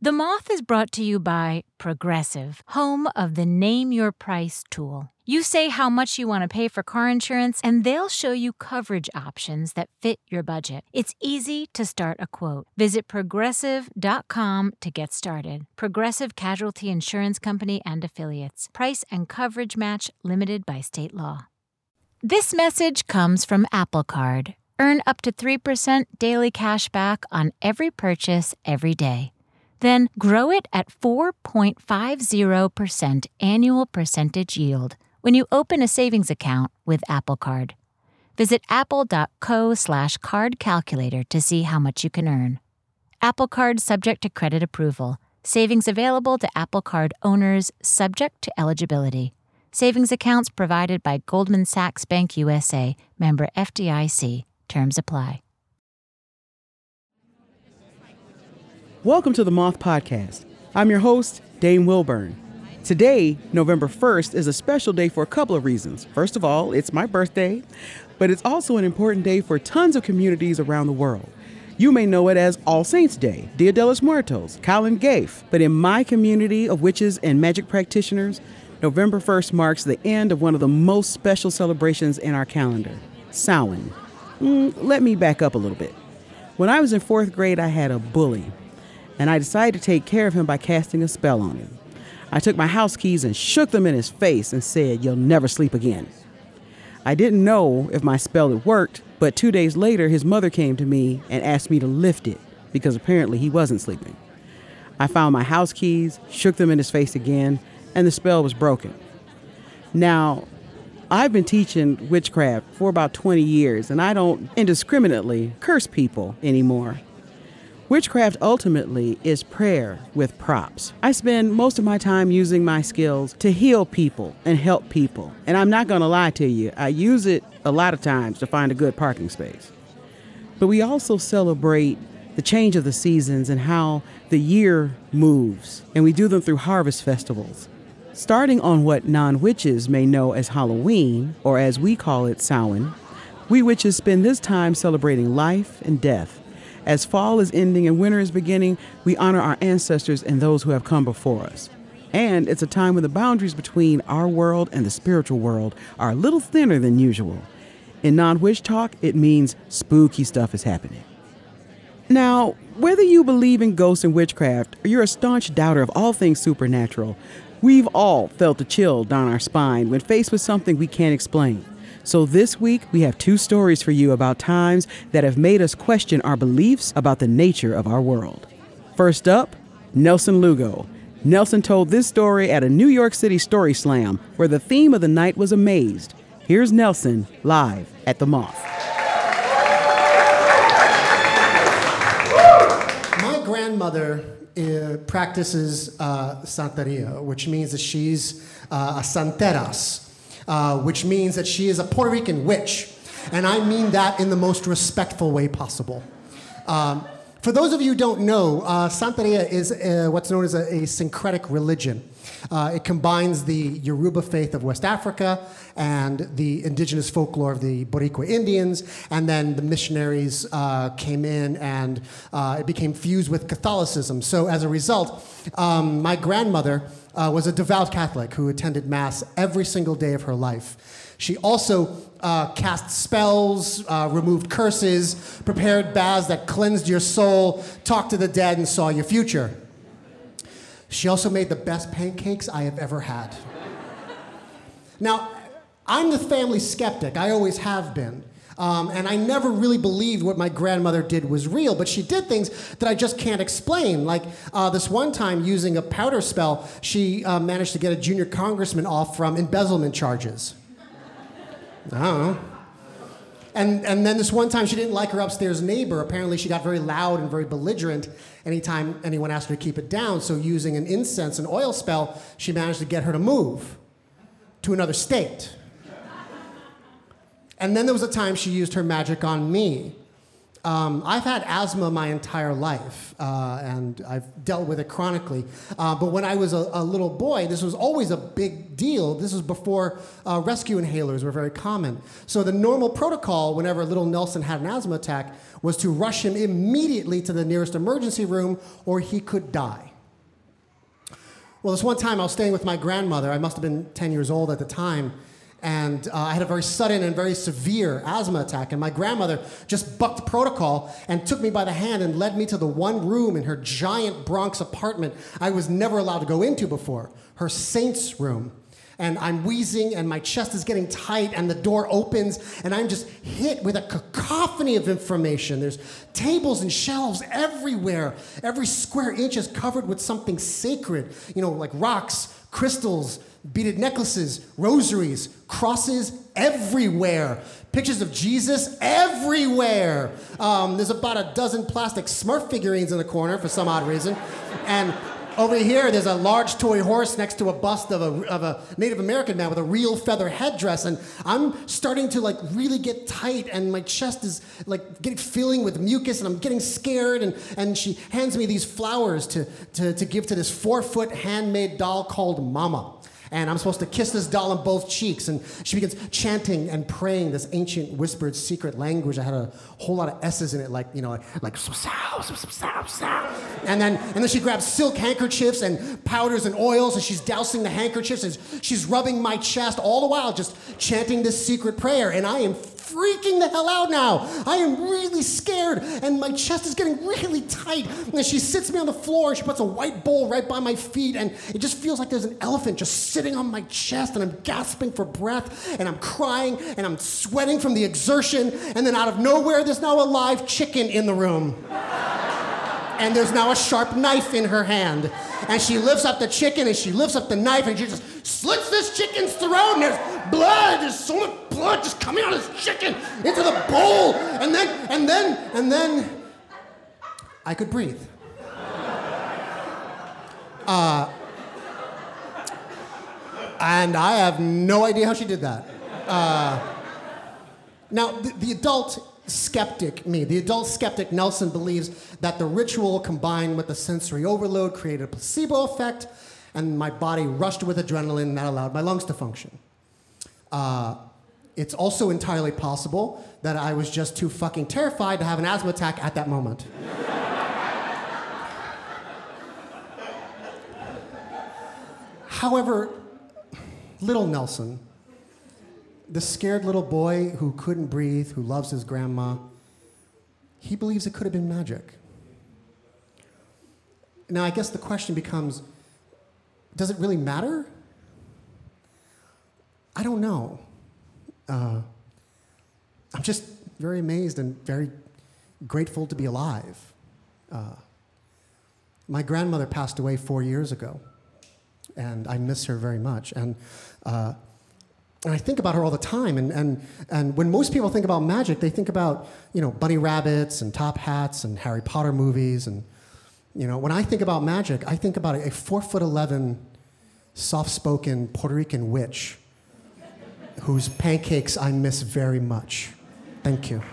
The Moth is brought to you by Progressive, home of the Name Your Price tool. You say how much you want to pay for car insurance, and they'll show you coverage options that fit your budget. It's easy to start a quote. Visit Progressive.com to get started. Progressive Casualty Insurance Company and Affiliates. Price and coverage match limited by state law. This message comes from Apple Card. Earn up to 3% daily cash back on every purchase every day. Then grow it at 4.50% annual percentage yield when you open a savings account with Apple Card. Visit apple.co/card calculator to see how much you can earn. Apple Card subject to credit approval. Savings available to Apple Card owners subject to eligibility. Savings accounts provided by Goldman Sachs Bank USA, member FDIC. Terms apply. Welcome to the Moth Podcast. I'm your host, Dane Wilburn. Today, November 1st, is a special day for a couple of reasons. First of all, it's my birthday, but it's also an important day for tons of communities around the world. You may know it as All Saints Day, Dia de los Muertos, Calan Gaeaf, but in my community of witches and magic practitioners, November 1st marks the end of one of the most special celebrations in our calendar, Samhain. Let me back up a little bit. When I was in 4th grade, I had a bully, and I decided to take care of him by casting a spell on him. I took my house keys and shook them in his face and said, "You'll never sleep again." I didn't know if my spell had worked, but 2 days later, his mother came to me and asked me to lift it because apparently he wasn't sleeping. I found my house keys, shook them in his face again, and the spell was broken. Now, I've been teaching witchcraft for about 20 years, and I don't indiscriminately curse people anymore. Witchcraft ultimately is prayer with props. I spend most of my time using my skills to heal people and help people. And I'm not going to lie to you, I use it a lot of times to find a good parking space. But we also celebrate the change of the seasons and how the year moves. And we do them through harvest festivals. Starting on what non-witches may know as Halloween, or as we call it, Samhain, we witches spend this time celebrating life and death. As fall is ending and winter is beginning, we honor our ancestors and those who have come before us. And it's a time when the boundaries between our world and the spiritual world are a little thinner than usual. In non-witch talk, it means spooky stuff is happening. Now, whether you believe in ghosts and witchcraft or you're a staunch doubter of all things supernatural, we've all felt a chill down our spine when faced with something we can't explain. So this week, we have 2 stories for you about times that have made us question our beliefs about the nature of our world. First up, Nelson Lugo. Nelson told this story at a New York City Story Slam, where the theme of the night was amazed. Here's Nelson live at the Moth. My grandmother practices Santeria, which means that she's a santeras. Which means that she is a Puerto Rican witch. And I mean that in the most respectful way possible. For those of you who don't know, Santeria is what's known as a syncretic religion. It combines the Yoruba faith of West Africa and the indigenous folklore of the Boricua Indians, and then the missionaries came in and it became fused with Catholicism. So as a result, my grandmother was a devout Catholic who attended Mass every single day of her life. She also cast spells, removed curses, prepared baths that cleansed your soul, talked to the dead, and saw your future. She also made the best pancakes I have ever had. Now, I'm the family skeptic. I always have been. And I never really believed what my grandmother did was real, but she did things that I just can't explain. Like this one time, using a powder spell, she managed to get a junior congressman off from embezzlement charges. I don't know. And then this one time, she didn't like her upstairs neighbor. Apparently, she got very loud and very belligerent anytime anyone asked her to keep it down. So using an incense and oil spell, she managed to get her to move to another state. And then there was a time she used her magic on me. I've had asthma my entire life, and I've dealt with it chronically. But when I was a little boy, this was always a big deal. This was before rescue inhalers were very common. So the normal protocol whenever little Nelson had an asthma attack was to rush him immediately to the nearest emergency room or he could die. Well, this one time I was staying with my grandmother. I must have been 10 years old at the time. And I had a very sudden and very severe asthma attack. And my grandmother just bucked protocol and took me by the hand and led me to the one room in her giant Bronx apartment I was never allowed to go into before, her saint's room. And I'm wheezing and my chest is getting tight and the door opens and I'm just hit with a cacophony of information. There's tables and shelves everywhere. Every square inch is covered with something sacred, like rocks, crystals, beaded necklaces, rosaries, crosses everywhere. Pictures of Jesus everywhere. There's about a dozen plastic Smurf figurines in the corner for some odd reason. And over here, there's a large toy horse next to a bust of a Native American man with a real feather headdress. And I'm starting to really get tight and my chest is filling with mucus and I'm getting scared. And she hands me these flowers to give to this 4-foot handmade doll called Mama. And I'm supposed to kiss this doll on both cheeks. And she begins chanting and praying this ancient whispered secret language. I had a whole lot of S's in it, like and then she grabs silk handkerchiefs and powders and oils, and she's dousing the handkerchiefs, and she's rubbing my chest, all the while just chanting this secret prayer. And I am freaking the hell out now. I am really scared, and my chest is getting really tight. And she sits me on the floor, and she puts a white bowl right by my feet, and it just feels like there's an elephant just sitting on my chest, and I'm gasping for breath, and I'm crying, and I'm sweating from the exertion, and then out of nowhere, there's now a live chicken in the room. And there's now a sharp knife in her hand. And she lifts up the chicken, and she lifts up the knife, and she just slits this chicken's throat, and there's blood. There's so much blood just coming out of this chicken into the bowl. And then I could breathe. And I have no idea how she did that. Now, the adult skeptic Nelson believes that the ritual combined with the sensory overload created a placebo effect, and my body rushed with adrenaline, and that allowed my lungs to function. It's also entirely possible that I was just too fucking terrified to have an asthma attack at that moment. However, little Nelson, the scared little boy who couldn't breathe, who loves his grandma, he believes it could have been magic. Now, I guess the question becomes, does it really matter? I don't know. I'm just very amazed and very grateful to be alive. My grandmother passed away 4 years ago, and I miss her very much. And I think about her all the time. And when most people think about magic, they think about, bunny rabbits and top hats and Harry Potter movies. And, when I think about magic, I think about a 4'11", soft-spoken Puerto Rican witch whose pancakes I miss very much. Thank you.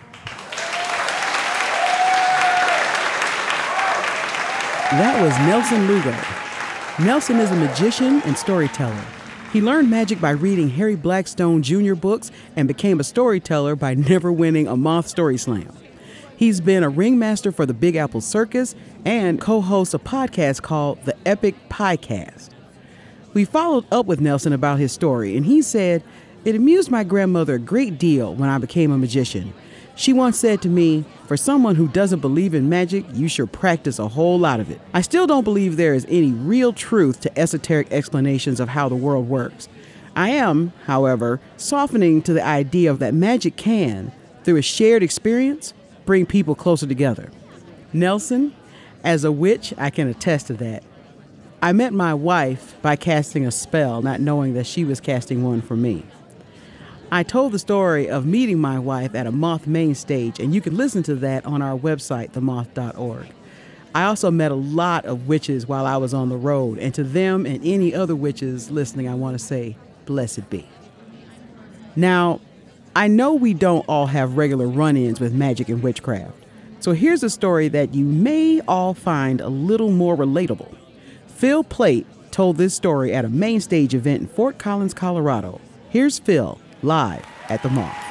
That was Nelson Lugo. Nelson is a magician and storyteller. He learned magic by reading Harry Blackstone Jr. books and became a storyteller by never winning a Moth Story Slam. He's been a ringmaster for the Big Apple Circus and co-hosts a podcast called The Epic Piecast. We followed up with Nelson about his story, and he said, "It amused my grandmother a great deal when I became a magician. She once said to me, for someone who doesn't believe in magic, you should practice a whole lot of it. I still don't believe there is any real truth to esoteric explanations of how the world works. I am, however, softening to the idea of that magic can, through a shared experience, bring people closer together." Nelson, as a witch, I can attest to that. I met my wife by casting a spell, not knowing that she was casting one for me. I told the story of meeting my wife at a Moth main stage, and you can listen to that on our website, themoth.org. I also met a lot of witches while I was on the road, and to them and any other witches listening, I want to say, blessed be. Now, I know we don't all have regular run-ins with magic and witchcraft, so here's a story that you may all find a little more relatable. Phil Plait told this story at a main stage event in Fort Collins, Colorado. Here's Phil, live at the Moth.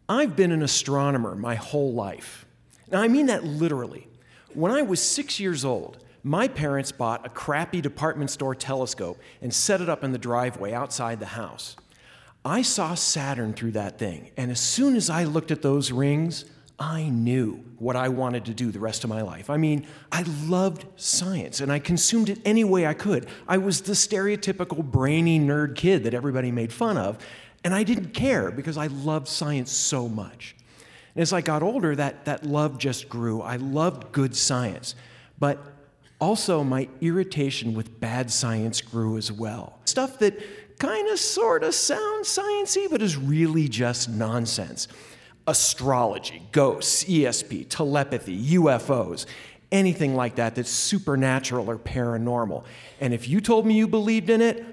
I've been an astronomer my whole life. Now, I mean that literally. When I was 6 years old, my parents bought a crappy department store telescope and set it up in the driveway outside the house. I saw Saturn through that thing, and as soon as I looked at those rings, I knew what I wanted to do the rest of my life. I mean, I loved science, and I consumed it any way I could. I was the stereotypical brainy nerd kid that everybody made fun of, and I didn't care because I loved science so much. And as I got older, that love just grew. I loved good science, but also my irritation with bad science grew as well. Stuff that kind of sort of sounds sciencey, but is really just nonsense. Astrology, ghosts, ESP, telepathy, UFOs, anything like that that's supernatural or paranormal. And if you told me you believed in it,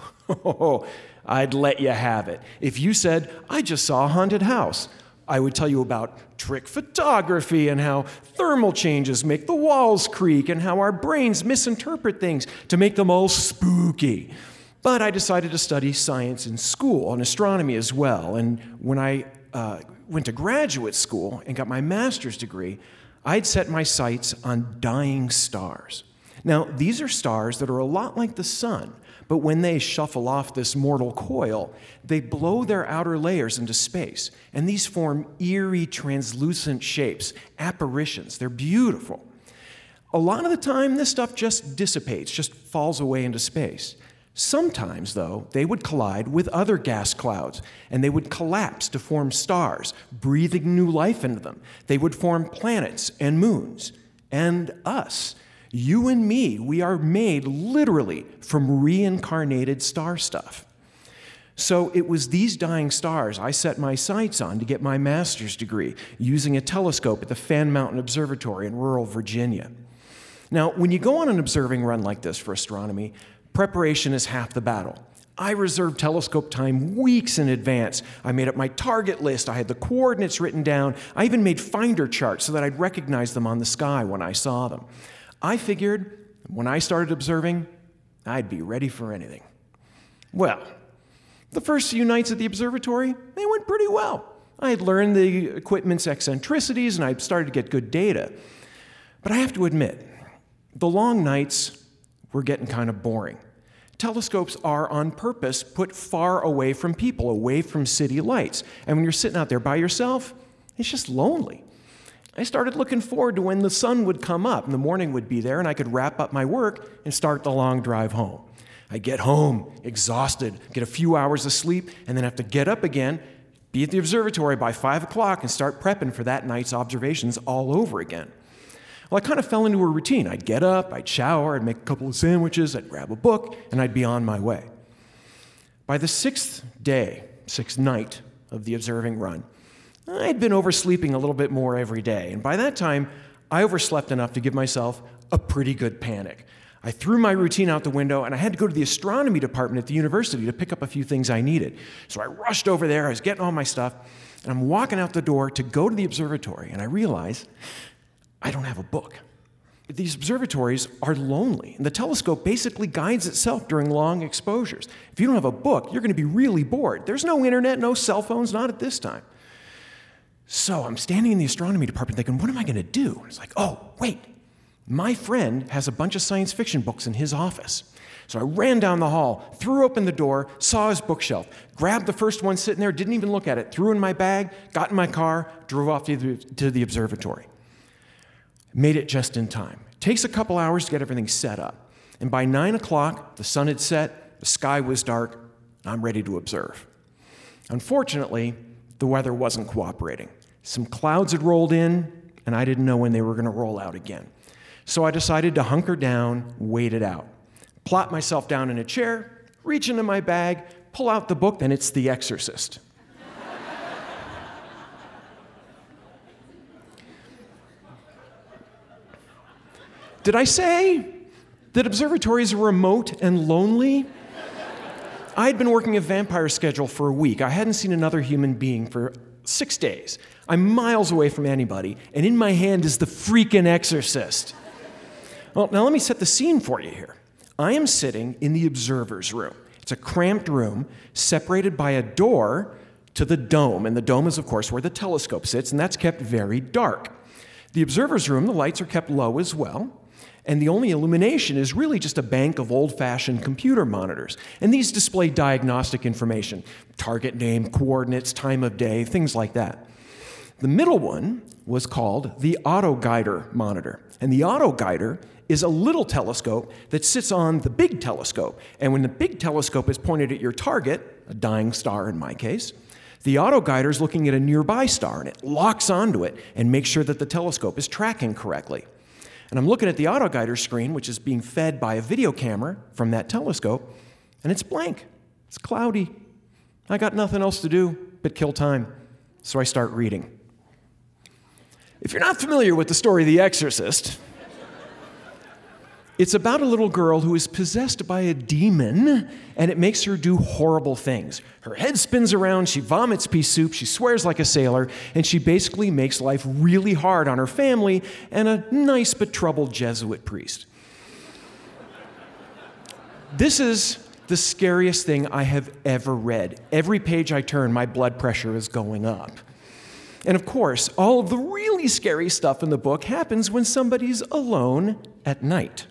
I'd let you have it. If you said, I just saw a haunted house, I would tell you about trick photography and how thermal changes make the walls creak and how our brains misinterpret things to make them all spooky. But I decided to study science in school and astronomy as well. And when I went to graduate school and got my master's degree, I'd set my sights on dying stars. Now, these are stars that are a lot like the sun, but when they shuffle off this mortal coil, they blow their outer layers into space, and these form eerie, translucent shapes, apparitions. They're beautiful. A lot of the time, this stuff just dissipates, just falls away into space. Sometimes, though, they would collide with other gas clouds, and they would collapse to form stars, breathing new life into them. They would form planets and moons. And us, you and me, we are made literally from reincarnated star stuff. So it was these dying stars I set my sights on to get my master's degree, using a telescope at the Fan Mountain Observatory in rural Virginia. Now, when you go on an observing run like this for astronomy, preparation is half the battle. I reserved telescope time weeks in advance. I made up my target list. I had the coordinates written down. I even made finder charts so that I'd recognize them on the sky when I saw them. I figured when I started observing, I'd be ready for anything. Well, the first few nights at the observatory, they went pretty well. I had learned the equipment's eccentricities and I started to get good data. But I have to admit, the long nights were getting kind of boring. Telescopes are on purpose put far away from people, away from city lights. And when you're sitting out there by yourself, it's just lonely. I started looking forward to when the sun would come up and the morning would be there and I could wrap up my work and start the long drive home. I'd get home exhausted, get a few hours of sleep, and then have to get up again, be at the observatory by 5 o'clock and start prepping for that night's observations all over again. Well, I kind of fell into a routine. I'd get up, I'd shower, I'd make a couple of sandwiches, I'd grab a book, and I'd be on my way. By the sixth night of the observing run, I'd been oversleeping a little bit more every day, and by that time, I overslept enough to give myself a pretty good panic. I threw my routine out the window, and I had to go to the astronomy department at the university to pick up a few things I needed. So I rushed over there, I was getting all my stuff, and I'm walking out the door to go to the observatory, and I realize I don't have a book. These observatories are lonely, and the telescope basically guides itself during long exposures. If you don't have a book, you're going to be really bored. There's no internet, no cell phones, not at this time. So I'm standing in the astronomy department thinking, what am I going to do? And it's like, oh, wait. My friend has a bunch of science fiction books in his office. So I ran down the hall, threw open the door, saw his bookshelf, grabbed the first one sitting there, didn't even look at it, threw it in my bag, got in my car, drove off to the observatory. Made it just in time. Takes a couple hours to get everything set up. And by 9 o'clock, the sun had set, the sky was dark, and I'm ready to observe. Unfortunately, the weather wasn't cooperating. Some clouds had rolled in, and I didn't know when they were going to roll out again. So I decided to hunker down, wait it out. Plop myself down in a chair, reach into my bag, pull out the book, and it's The Exorcist. Did I say that observatories are remote and lonely? I had been working a vampire schedule for a week. I hadn't seen another human being for 6 days. I'm miles away from anybody, and in my hand is the freaking Exorcist. Well, now let me set the scene for you here. I am sitting in the observer's room. It's a cramped room separated by a door to the dome. And the dome is, of course, where the telescope sits, and that's kept very dark. The observer's room, the lights are kept low as well. And the only illumination is really just a bank of old-fashioned computer monitors. And these display diagnostic information, target name, coordinates, time of day, things like that. The middle one was called the autoguider monitor. And the autoguider is a little telescope that sits on the big telescope. And when the big telescope is pointed at your target, a dying star in my case, the autoguider is looking at a nearby star, and it locks onto it and makes sure that the telescope is tracking correctly. And I'm looking at the autoguider screen, which is being fed by a video camera from that telescope, and it's blank. It's cloudy. I got nothing else to do but kill time. So I start reading. If you're not familiar with the story of The Exorcist, it's about a little girl who is possessed by a demon, and it makes her do horrible things. Her head spins around, she vomits pea soup, she swears like a sailor, and she basically makes life really hard on her family and a nice but troubled Jesuit priest. This is the scariest thing I have ever read. Every page I turn, my blood pressure is going up. And of course, all of the really scary stuff in the book happens when somebody's alone at night.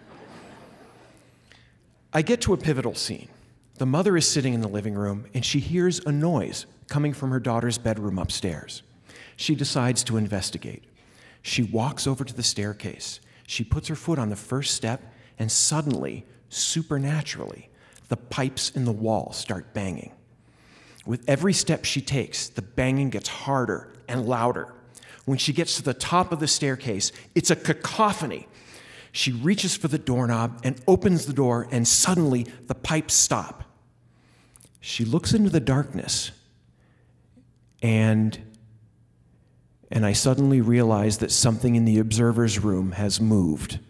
I get to a pivotal scene. The mother is sitting in the living room, and she hears a noise coming from her daughter's bedroom upstairs. She decides to investigate. She walks over to the staircase. She puts her foot on the first step, and suddenly, supernaturally, the pipes in the wall start banging. With every step she takes, the banging gets harder and louder. When she gets to the top of the staircase, it's a cacophony. She reaches for the doorknob and opens the door, and suddenly the pipes stop. She looks into the darkness, and I suddenly realize that something in the observer's room has moved.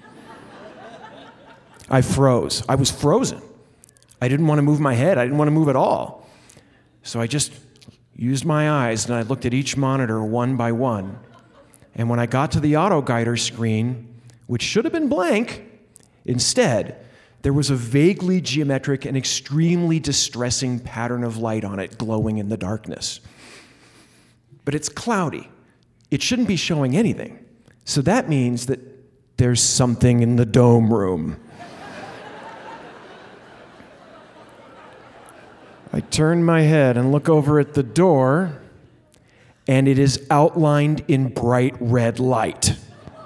I froze. I was frozen. I didn't want to move my head. I didn't want to move at all. So I just used my eyes, and I looked at each monitor one by one. And when I got to the autoguider screen, which should have been blank, instead, there was a vaguely geometric and extremely distressing pattern of light on it glowing in the darkness. But it's cloudy. It shouldn't be showing anything. So that means that there's something in the dome room. I turn my head and look over at the door, and it is outlined in bright red light.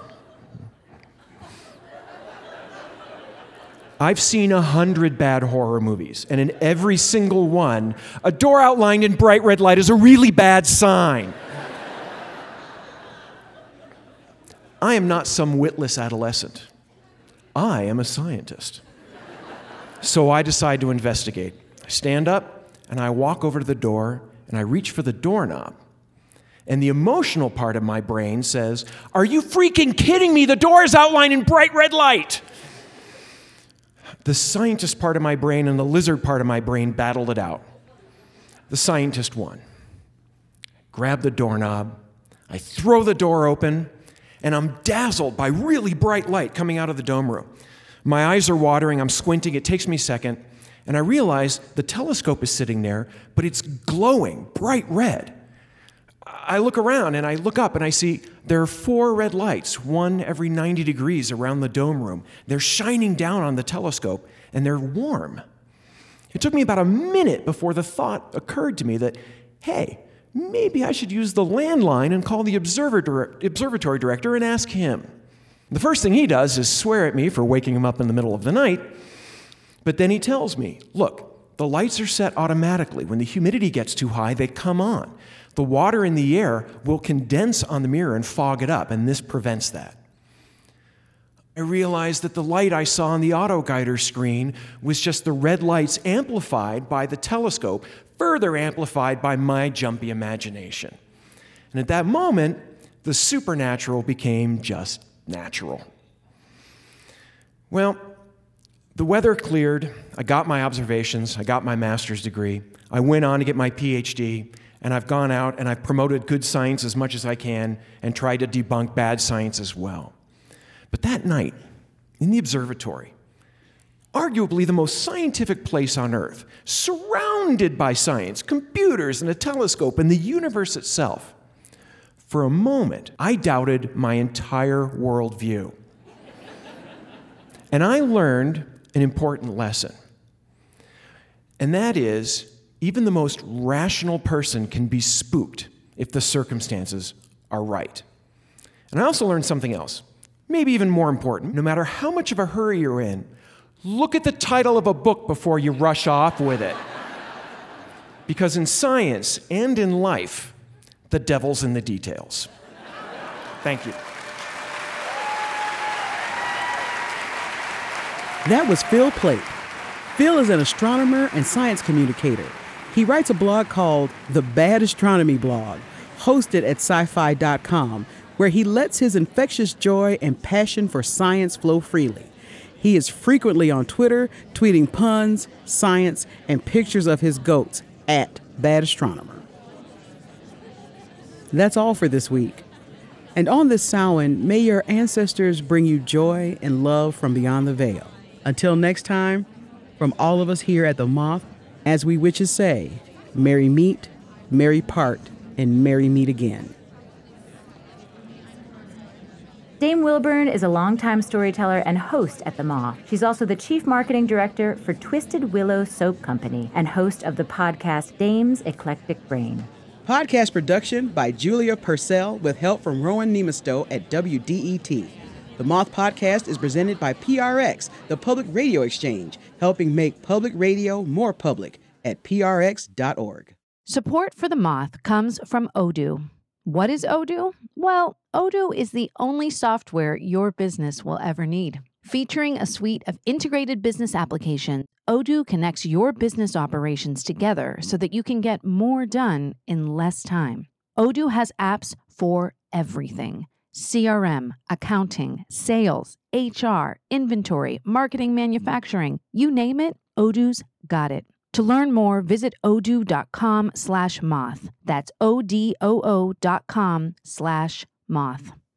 I've seen 100 bad horror movies, and in every single one, a door outlined in bright red light is a really bad sign. I am not some witless adolescent. I am a scientist. So I decide to investigate. I stand up, and I walk over to the door, and I reach for the doorknob. And the emotional part of my brain says, "Are you freaking kidding me? The door is outlined in bright red light." The scientist part of my brain and the lizard part of my brain battled it out. The scientist won. Grab the doorknob, I throw the door open, and I'm dazzled by really bright light coming out of the dome room. My eyes are watering, I'm squinting, it takes me a second, and I realize the telescope is sitting there, but it's glowing bright red. I look around and I look up and I see there are 4 red lights, one every 90 degrees around the dome room. They're shining down on the telescope and they're warm. It took me about a minute before the thought occurred to me that, hey, maybe I should use the landline and call the observatory director and ask him. The first thing he does is swear at me for waking him up in the middle of the night, but then he tells me, look, the lights are set automatically. When the humidity gets too high, they come on. The water in the air will condense on the mirror and fog it up, and this prevents that. I realized that the light I saw on the autoguider screen was just the red lights amplified by the telescope, further amplified by my jumpy imagination. And at that moment, the supernatural became just natural. Well, the weather cleared, I got my observations, I got my master's degree, I went on to get my PhD, and I've gone out and I've promoted good science as much as I can and tried to debunk bad science as well. But that night, in the observatory, arguably the most scientific place on Earth, surrounded by science, computers and a telescope and the universe itself. For a moment, I doubted my entire worldview. And I learned an important lesson. And that is, even the most rational person can be spooked if the circumstances are right. And I also learned something else, maybe even more important. No matter how much of a hurry you're in, look at the title of a book before you rush off with it. Because in science and in life, the devil's in the details. Thank you. That was Phil Plait. Phil is an astronomer and science communicator. He writes a blog called The Bad Astronomy Blog, hosted at sci-fi.com, where he lets his infectious joy and passion for science flow freely. He is frequently on Twitter, tweeting puns, science, and pictures of his goats at Bad Astronomer. That's all for this week. And on this Samhain, may your ancestors bring you joy and love from beyond the veil. Until next time, from all of us here at The Moth, as we witches say, merry meet, merry part, and merry meet again. Dame Wilburn is a longtime storyteller and host at The Moth. She's also the chief marketing director for Twisted Willow Soap Company and host of the podcast Dame's Eclectic Brain. Podcast production by Julia Purcell with help from Rowan Nemastow at WDET. The Moth Podcast is presented by PRX, the Public Radio Exchange, helping make public radio more public at prx.org. Support for The Moth comes from Odoo. What is Odoo? Well, Odoo is the only software your business will ever need. Featuring a suite of integrated business applications, Odoo connects your business operations together so that you can get more done in less time. Odoo has apps for everything: CRM, accounting, sales, HR, inventory, marketing, manufacturing. You name it, Odoo's got it. To learn more, visit odoo.com/moth. That's ODOO.com/moth.